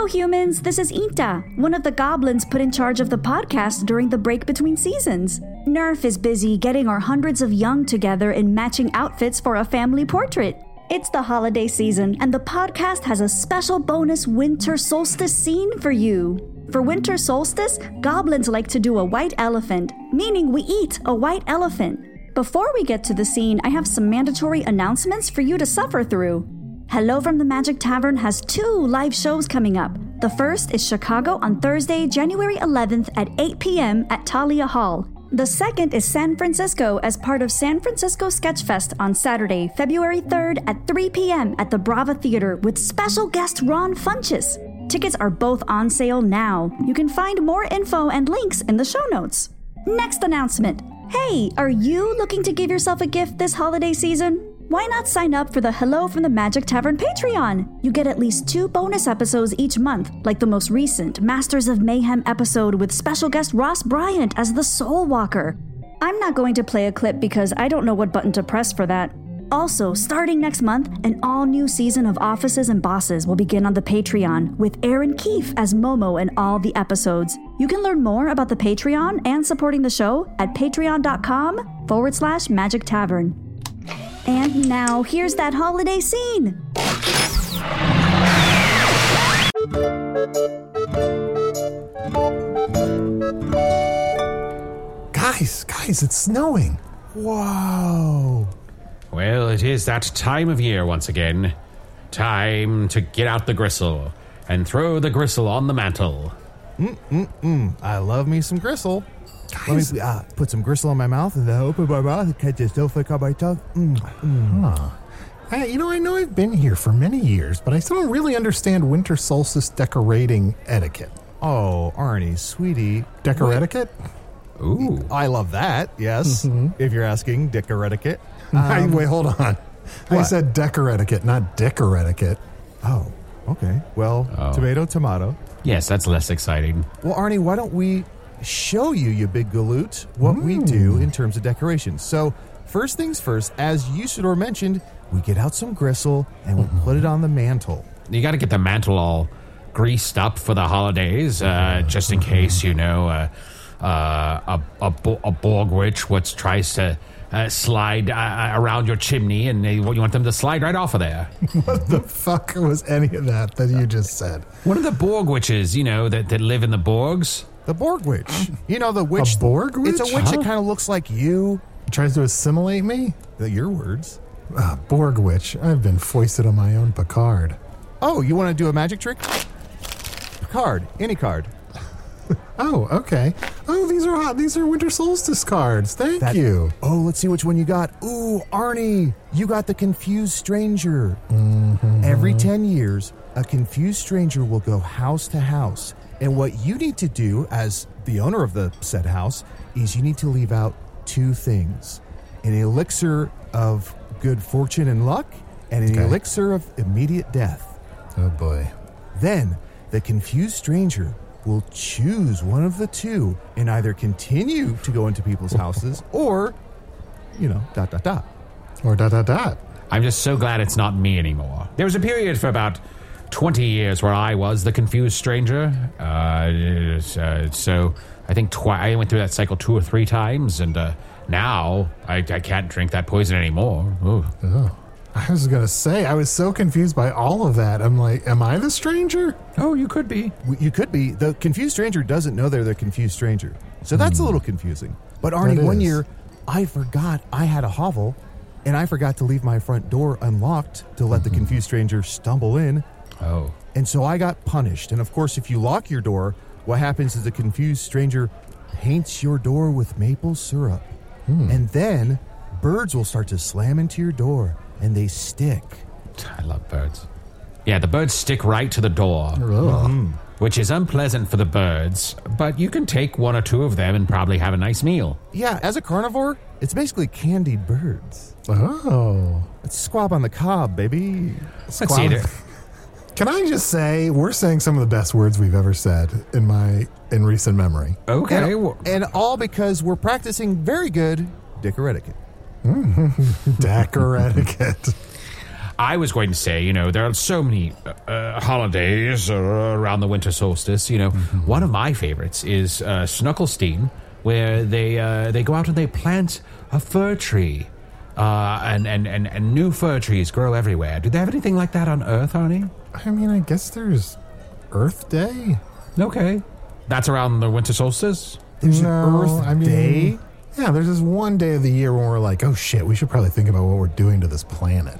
Hello, humans. This is Inta, one of the goblins put in charge of the podcast during the break between seasons. Nerf is busy getting our hundreds of young together in matching outfits for a family portrait. It's the holiday season, and the podcast has a special bonus winter solstice scene for you. For winter solstice, goblins like to do a white elephant, meaning we eat a white elephant. Before we get to the scene, I have some mandatory announcements for you to suffer through. Hello from the Magic Tavern has 2 live shows coming up. The first is Chicago on Thursday, January 11th at 8 p.m. at Talia Hall. The second is San Francisco as part of San Francisco Sketchfest on Saturday, February 3rd at 3 p.m. at the Brava Theater with special guest Ron Funches. Tickets are both on sale now. You can find more info and links in the show notes. Next announcement. Hey, are you looking to give yourself a gift this holiday season? Why not sign up for the Hello from the Magic Tavern Patreon? You get at least 2 bonus episodes each month, like the most recent Masters of Mayhem episode with special guest Ross Bryant as the Soul Walker. I'm not going to play a clip because I don't know what button to press for that. Also, starting next month, an all-new season of Offices and Bosses will begin on the Patreon, with Aaron Keefe as Momo in all the episodes. You can learn more about the Patreon and supporting the show at patreon.com/Magic Tavern. And now, here's that holiday scene. Guys, it's snowing. Whoa. Well, it is that time of year once again. Time to get out the gristle and throw the gristle on the mantle. I love me some gristle. Guys. Let me put some gristle in my mouth and then open my mouth and catch the snowflake on my tongue. Hey, I know I've been here for many years, but I still don't really understand winter solstice decorating etiquette. Oh, Arnie, sweetie. Decor-etiquette? Ooh. I love that, yes. If you're asking decor-etiquette. Wait, hold on. I What? said decor-etiquette, not decor-etiquette. Oh, okay. Well, tomato. Yes, that's less exciting. Well, Arnie, why don't we show you, you big galoot, what we do in terms of decoration. So, first things first, as Usador mentioned, we get out some gristle and we put it on the mantle. You got to get the mantle all greased up for the holidays, just in case, a Borg witch tries to slide around your chimney, and you want them to slide right off of there. What the fuck was any of that you just said? One of the Borg witches, that live in the Borgs. The Borg witch. You know, the witch. A Borg witch? It's a witch that kind of looks like you. Tries to assimilate me? Your words. Borg witch. I've been foisted on my own Picard. Oh, you want to do a magic trick? Card. Any card. Oh, okay. Oh, these are hot. These are winter solstice cards. Thank you. Oh, let's see which one you got. Ooh, Arnie, you got the Confused Stranger. Every 10 years, a confused stranger will go house to house. And what you need to do as the owner of the said house is you need to leave out 2 things. An elixir of good fortune and luck and an elixir of immediate death. Oh, boy. Then, the confused stranger will choose one of the 2 and either continue to go into people's houses or, Or ... I'm just so glad it's not me anymore. There was a period for about 20 years where I was the confused stranger. So I think I went through that cycle 2 or 3 times, and now I can't drink that poison anymore. Ooh. Oh. I was going to say, I was so confused by all of that. I'm like, am I the stranger? Oh, you could be. You could be. The confused stranger doesn't know they're the confused stranger. So that's a little confusing. But Arnie, one year, I forgot I had a hovel, and I forgot to leave my front door unlocked to let the confused stranger stumble in. Oh. And so I got punished. And of course, if you lock your door, what happens is the confused stranger paints your door with maple syrup. And then birds will start to slam into your door, and they stick. I love birds. Yeah, the birds stick right to the door, which is unpleasant for the birds, but you can take 1 or 2 of them and probably have a nice meal. Yeah, as a carnivore, it's basically candied birds. Oh. It's squab on the cob, baby. Let's see there. Can I just say, we're saying some of the best words we've ever said in recent memory. Okay. And all because we're practicing very good decor etiquette. Decor etiquette. I was going to say, there are so many holidays around the winter solstice. One of my favorites is Snuckelstein, where they go out and they plant a fir tree. And new fir trees grow everywhere. Do they have anything like that on Earth, Arnie? I mean, I guess there's Earth Day. Okay. That's around the winter solstice? There's an Earth Day? Yeah, there's this one day of the year when we're like, oh shit, we should probably think about what we're doing to this planet.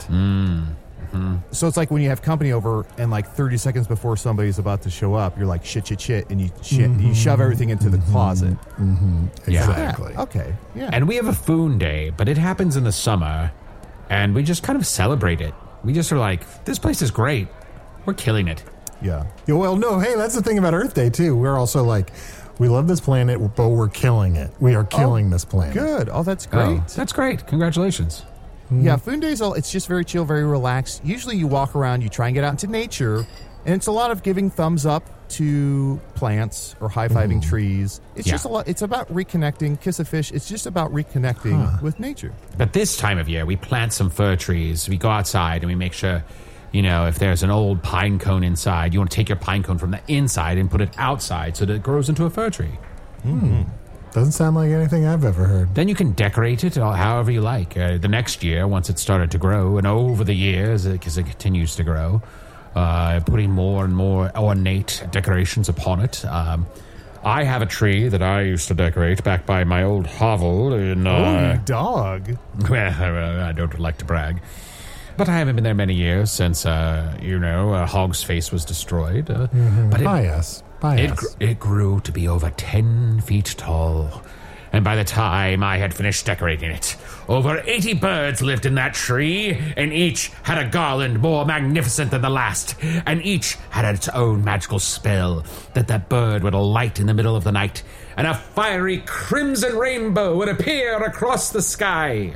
So it's like when you have company over and like 30 seconds before somebody's about to show up, you're like, shit, and you shove everything into the closet. Exactly. Yeah, okay, yeah. And we have a Foon Day, but it happens in the summer, and we just kind of celebrate it. We just are like, this place is great. We're killing it. Yeah. Well, no, hey, that's the thing about Earth Day, too. We're also like, we love this planet, but we're killing it. We are killing this planet. Good. Oh, that's great. Oh, that's great. Congratulations. Yeah, Foon Days, it's just very chill, very relaxed. Usually you walk around, you try and get out into nature, and it's a lot of giving thumbs up to plants or high-fiving trees. It's just a lot. It's about reconnecting. Kiss a fish. It's just about reconnecting with nature. But this time of year, we plant some fir trees. We go outside and we make sure, if there's an old pine cone inside, you want to take your pine cone from the inside and put it outside so that it grows into a fir tree. Doesn't sound like anything I've ever heard. Then you can decorate it however you like. The next year, once it started to grow, and over the years, because it continues to grow, putting more and more ornate decorations upon it. I have a tree that I used to decorate back by my old hovel in... dog. Well, I don't like to brag. But I haven't been there many years since, Hog's face was destroyed. But By us. It grew to be over 10 feet tall. And by the time I had finished decorating it, over 80 birds lived in that tree, and each had a garland more magnificent than the last, and each had its own magical spell that bird would light in the middle of the night, and a fiery crimson rainbow would appear across the sky.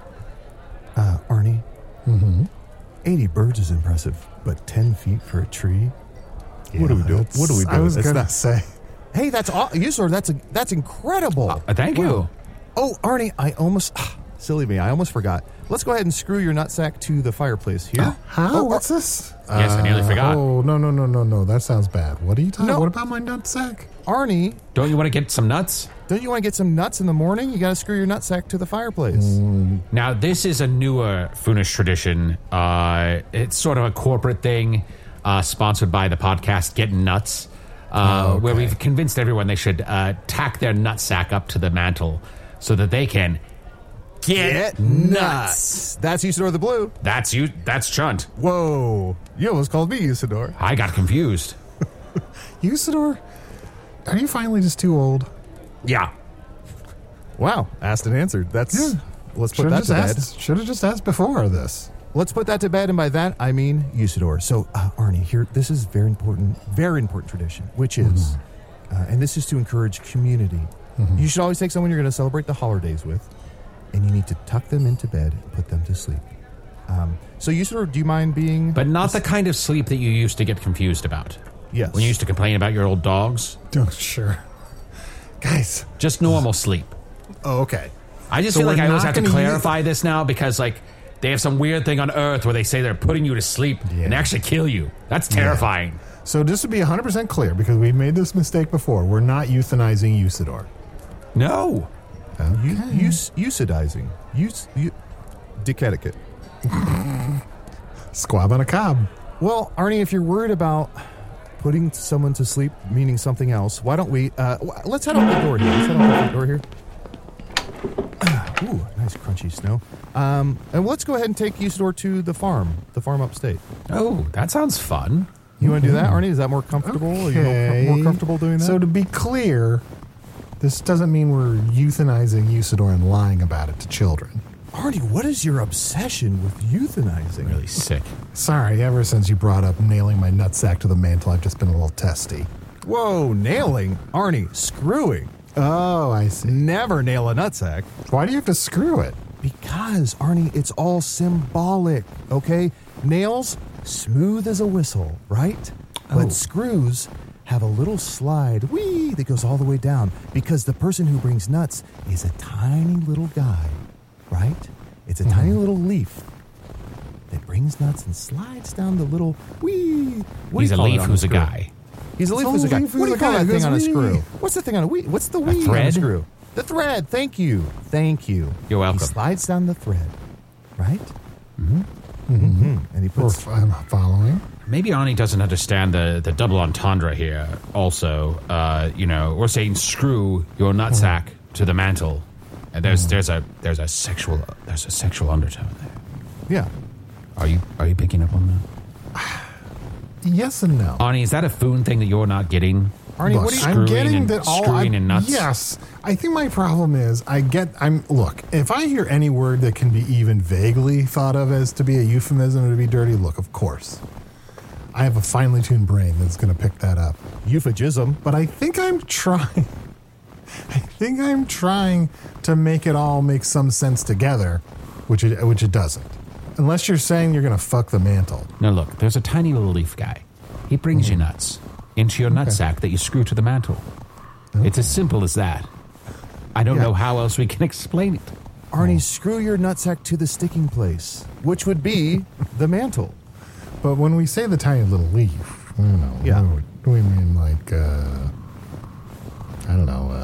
Arnie? 80 birds is impressive, but 10 feet for a tree? Yeah, what do we do? I was going to say. Hey, that's incredible. Thank you. Oh, Arnie, I almost forgot. Let's go ahead and screw your nutsack to the fireplace here. How? What's this? Yes, I nearly forgot. Oh, no. That sounds bad. What are you talking about? What about my nutsack? Arnie. Don't you want to get some nuts? Don't you want to get some nuts in the morning? You got to screw your nutsack to the fireplace. Now, this is a newer Foonish tradition. It's sort of a corporate thing, sponsored by the podcast Getting Nuts, where we've convinced everyone they should tack their nutsack up to the mantle so that they can get nuts. That's Usador the Blue. That's you. That's Chunt. Whoa. You almost called me Usador. I got confused. Usador, are you finally just too old? Yeah. Wow. Asked and answered. Let's put that to bed. Should have just asked before this. Let's put that to bed, and by that I mean Usador. So, Arnie, here, this is very important tradition, which is, and this is to encourage community. You should always take someone you're going to celebrate the holidays with, and you need to tuck them into bed and put them to sleep. So, Usador, do you mind being... But not the kind of sleep that you used to get confused about. Yes. When you used to complain about your old dogs. Oh, sure. Guys. Just normal sleep. Oh, okay. I just feel like I always have to clarify this now because, they have some weird thing on Earth where they say they're putting you to sleep and actually kill you. That's terrifying. Yeah. So just to be 100% clear, because we've made this mistake before, we're not euthanizing Usador. No. Okay. Eucidizing. Dick etiquette. Squab on a cob. Well, Arnie, if you're worried about putting someone to sleep, meaning something else, why don't we... let's head out the door here. Ooh, nice crunchy snow. And let's go ahead and take Usador to the farm upstate. Oh, that sounds fun. You want to do that, Arnie? Is that more comfortable? Okay. Are you more comfortable doing that? So to be clear, this doesn't mean we're euthanizing Usador and lying about it to children. Arnie, what is your obsession with euthanizing? Really sick. Sorry, ever since you brought up nailing my nutsack to the mantle, I've just been a little testy. Whoa, nailing? Arnie, screwing. Oh, I see. Never nail a nutsack. Why do you have to screw it? Because, Arnie, it's all symbolic, okay? Nails, smooth as a whistle, right? But screws have a little slide, that goes all the way down because the person who brings nuts is a tiny little guy, right? It's a tiny little leaf. that brings nuts and slides down the little wee. He's a leaf who's a guy. He's a leaf who's a guy. leaf What do you who's a call guy. that thing That's on a wee. screw? What's the thing on a wee? What's the wee on a thread? screw? The thread. Thank you. Thank you. You're welcome. He slides down the thread, right? And he Or puts. I'm following. Maybe Arnie doesn't understand the double entendre here. Also, we're saying screw your nutsack to the mantle, and there's a sexual undertone there. Yeah. Are you picking up on that? Yes and no. Arnie, is that a Foon thing that you're not getting? Arnie, Look, what do you? I'm Screwing getting and- that all. screwing and nuts? Yes, I think my problem is look. If I hear any word that can be even vaguely thought of as to be a euphemism or to be dirty, look, of course, I have a finely tuned brain that's going to pick that up. Euphemism. But I think I'm trying. I think I'm trying to make it all make some sense together, which it doesn't. Unless you're saying you're going to fuck the mantle. Now look, there's a tiny little leaf guy. He brings you nuts into your nutsack that you screw to the mantle. It's as simple as that. I don't know how else we can explain it. Arnie, screw your nutsack to the sticking place, which would be the mantle. But when we say the tiny little leaf, Yeah. what do we mean? Like, I don't know,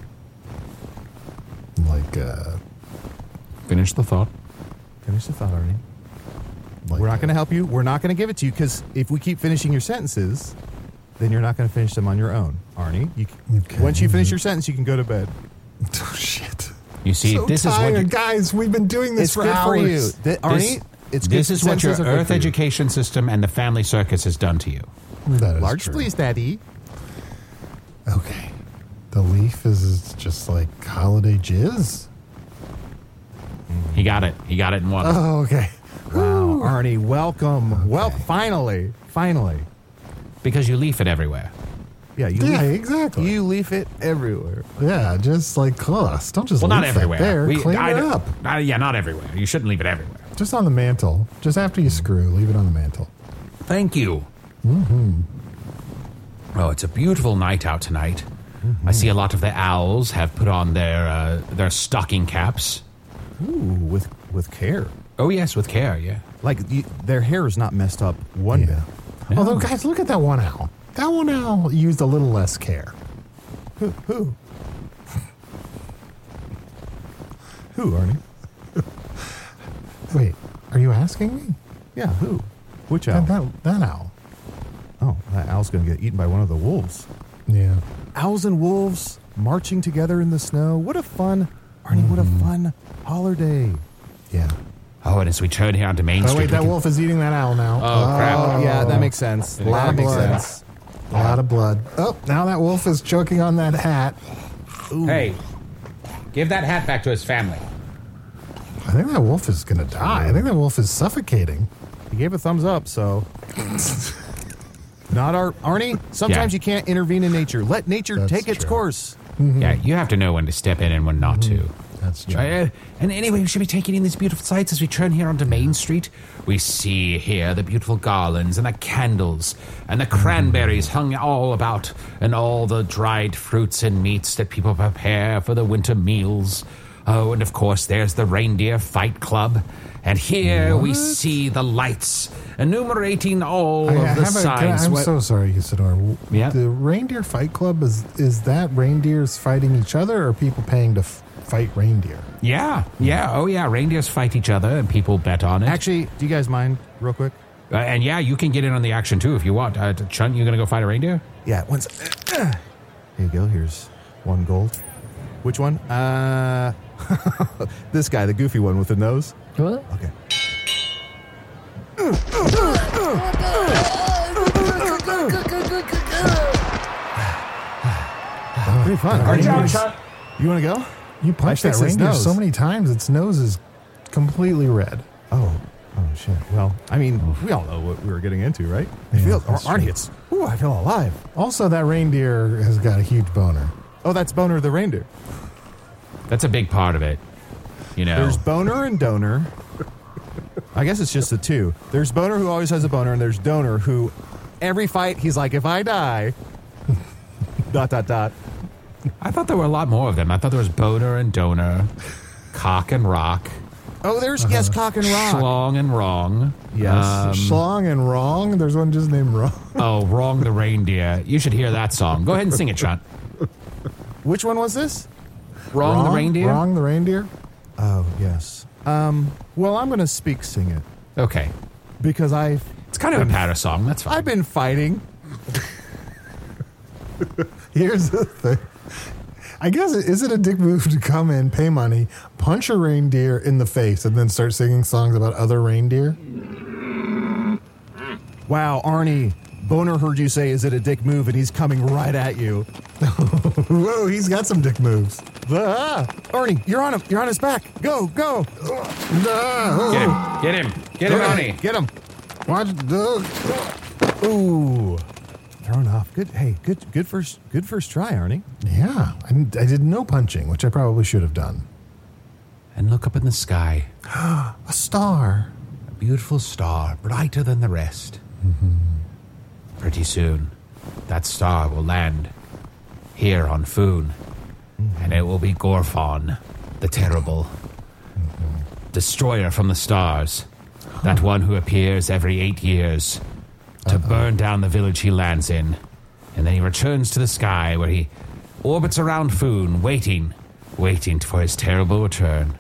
Finish the thought. Finish the thought, Arnie. like We're not going to help you. We're not going to give it to you because if we keep finishing your sentences, then you're not going to finish them on your own, Arnie. Okay. Once you finish your sentence, you can go to bed. Oh, shit. You see, So this tired, is what guys. We've been doing this It's for good hours. for you. Arnie, it's good. this is what your sentences are good Earth for you. education system and the family circus has done to you. That is Large, true. please, Daddy. Okay. The leaf is just like holiday jizz. He got it. He got it in one. Oh, okay. Wow, Arnie, welcome. Well, finally. Because you leaf it everywhere. Yeah, you Yeah, leaf, exactly. You leaf it everywhere. Yeah, just like close. Don't just Well, not leave that everywhere. there. Clean it up. Yeah, not everywhere. You shouldn't leave it everywhere. Just on the mantle. Just after you screw, leave it on the mantle. Thank you. Mm-hmm. Oh, it's a beautiful night out tonight. Mm-hmm. I see a lot of the owls have put on their stocking caps. Ooh, with care. Oh, yes, with care, yeah. Like their hair is not messed up one bit. Yeah. Although, guys, look at that one owl. That one owl used a little less care. Who, Arnie? Wait, are you asking me? Yeah, who? Which owl? That owl. Oh, that owl's going to get eaten by one of the wolves. Yeah. Owls and wolves marching together in the snow. What a fun, Arnie, what a fun holiday. Yeah. Oh, and as we turn here onto Main Oh, Street... wait, we that can- wolf is eating that owl now. Oh, crap. Yeah, that makes sense. A lot That of makes blood. sense. A lot of blood. Oh, now that wolf is choking on that hat. Hey, give that hat back to his family. I think that wolf is going to die. I think that wolf is suffocating. He gave a thumbs up, so. Not our Arnie. Sometimes Yeah. you can't intervene in nature. Let nature That's take its true. course. Yeah, you have to know when to step in and when not to. That's true. And anyway, we should be taking in these beautiful sights as we turn here onto Main Street. We see here the beautiful garlands and the candles and the cranberries hung all about and all the dried fruits and meats that people prepare for the winter meals. Oh, and of course, there's the Reindeer Fight Club. And here we see the lights enumerating all of the signs. I'm so sorry, Isidore. Yeah? The Reindeer Fight Club, is that reindeers fighting each other or people paying to fight reindeer? Yeah. Oh, yeah. Reindeers fight each other and people bet on it. Actually, do you guys mind, real quick? And yeah, you can get in on the action too if you want. Chunt, you going to go fight a reindeer? Yeah, once. Here you go. Here's 1 gold. Which one? This guy, the goofy one with the nose. What? Okay. Pretty fun. Arnie, you want to go? You punched I that fixed its reindeer nose. so many times, its nose is completely red. Oh shit. Well, I mean, we all know what we were getting into, right? I Yeah, feel, that's Arnie, true. I feel alive. Also, that reindeer has got a huge boner. Oh, that's Boner the reindeer. That's a big part of it. You know. There's Boner and Donor. I guess it's just the two. There's Boner who always has a boner, and there's Donor who, every fight, he's like, if I die, ... I thought there were a lot more of them. I thought there was boner and donor, cock and rock. Oh, there's yes, Cock and Rock. Schlong and Wrong. Yes. Schlong and Wrong. There's one just named Wrong. Oh, Wrong the Reindeer. You should hear that song. Go ahead and sing it, Sean. Which one was this? Wrong the Reindeer? Wrong the Reindeer? Oh, yes. Well, I'm going to sing it Okay. because It's kind of a patter song. That's fine. I've been fighting. Here's the thing. I guess, is it a dick move to come in, pay money, punch a reindeer in the face, and then start singing songs about other reindeer? Wow, Arnie, Boner heard you say, is it a dick move? And he's coming right at you. Whoa, he's got some dick moves. Arnie, you're on him. You're on his back. Go. Get him, Arnie. Get him. Watch Doug. Ooh. Thrown off. Good. Hey, good first try, Arnie. Yeah, I did no punching, which I probably should have done. And look up in the sky. A star. A beautiful star, brighter than the rest. Pretty soon, that star will land here on Foon. And it will be Gorfon, the terrible destroyer from the stars. That one who appears every 8 years to burn down the village he lands in. And then he returns to the sky where he orbits around Foon, waiting for his terrible return.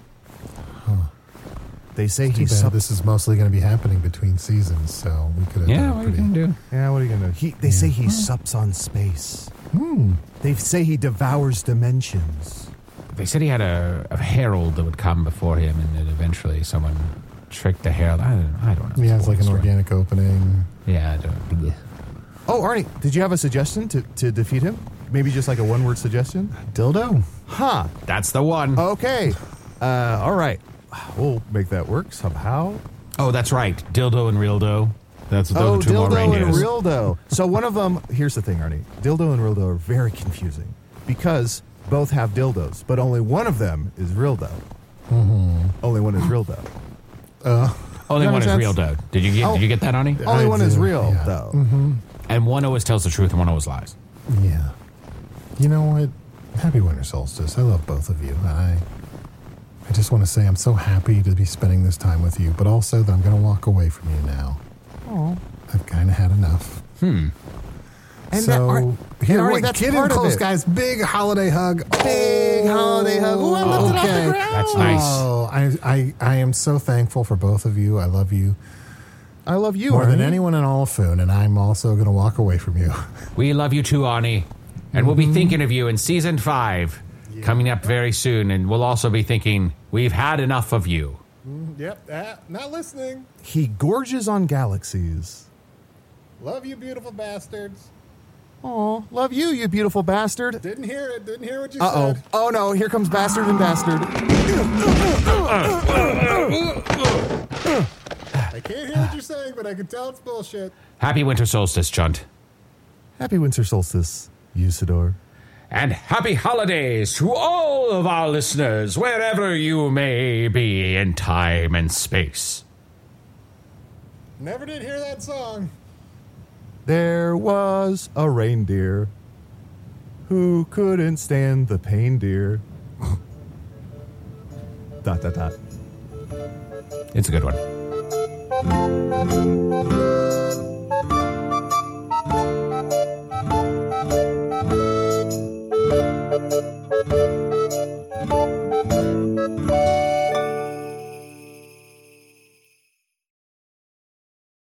They say Too he's bad this is mostly going to be happening between seasons, so we could have Yeah, done what it are you pretty... going to do? Yeah, what are you gonna do? They say he sups on space. They say he devours dimensions. They said he had a herald that would come before him, and then eventually someone tricked the herald. I don't know. Yeah, it's like an Story. organic opening. Yeah, I don't. Oh, Arnie, did you have a suggestion to defeat him? Maybe just like a one-word suggestion? Dildo? Huh. That's the one. Okay. All right. We'll make that work somehow. Oh, that's right. Dildo and Reeldo. Those are two more Dildo reindeers. and Reeldo. So one of them, here's the thing, Arnie. Dildo and Reeldo are very confusing because both have dildos, but only one of them is Reeldo. Only one is Reeldo. Only That one is makes real, sense. though. Did you get that, Arnie? Only I one is do, real, yeah. though. And one always tells the truth and one always lies. Yeah. You know what? Happy Winter Solstice. I love both of you. I just want to say I'm so happy to be spending this time with you, but also that I'm going to walk away from you now. Aw. I've kind of had enough. And So, here, Arnie, wait, that's get in part of close, it. guys. Big holiday hug. Big holiday hug. Ooh, I lifted off the Okay. ground. That's nice. Oh, I am so thankful for both of you. I love you I love you, more than Arnie. anyone in all of Foon, and I'm also going to walk away from you. We love you too, Arnie. And we'll be thinking of you in season 5, coming up very soon. And we'll also be thinking, we've had enough of you. Yep, not listening. He gorges on galaxies. Love you, beautiful bastards. Aw, love you, you beautiful bastard. Didn't hear it. Didn't hear what you Uh-oh. said. Oh, no, here comes Bastard and Bastard. I can't hear what you're saying, but I can tell it's bullshit. Happy winter solstice, Chunt. Happy Winter Solstice, Usador. And happy holidays to all of our listeners, wherever you may be in time and space. Never did hear that song. There was a reindeer who couldn't stand the pain, dear. ... It's a good one.